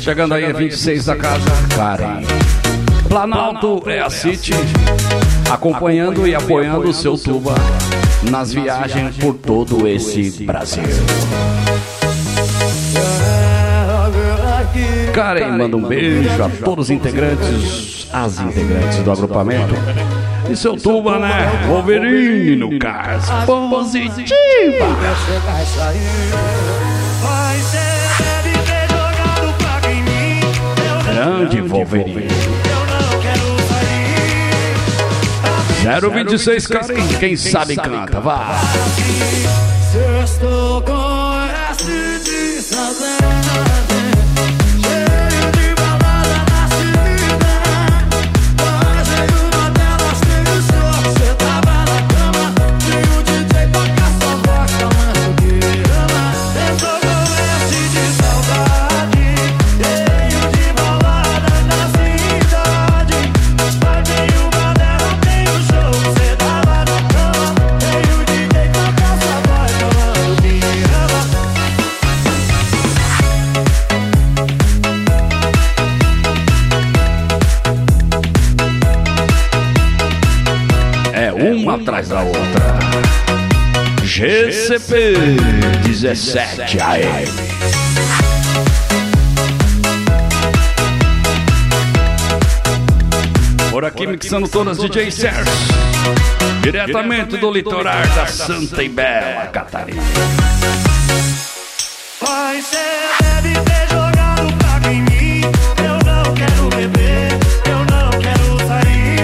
Chegando aí a 26 da casa, Karen. Planalto é a City, acompanhando e apoiando o seu Tuba nas viagens por todo esse Brasil. Karen manda um beijo a todos os integrantes, as integrantes do agrupamento. E seu Tuba, né? Wolverine no caso. Positiva. Grande Wolverine. 026 Karen, quem sabe canta, vá. Se eu estou com esse de saudade. Uma atrás da outra. GCP 17 AM. Por aqui mixando todas DJ Sérgio, diretamente do litoral da Santa e Bela Catarina. Vai ser deve ter jogado praga em mim. Eu não quero beber, eu não quero sair.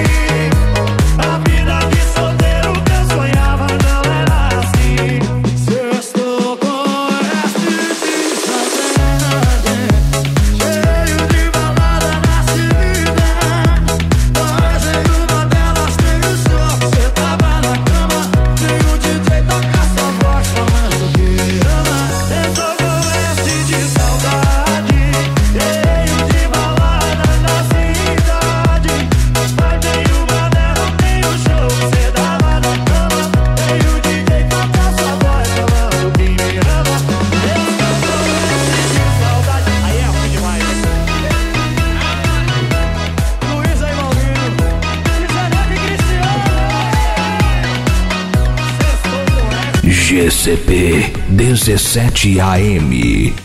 GCP 17 AM.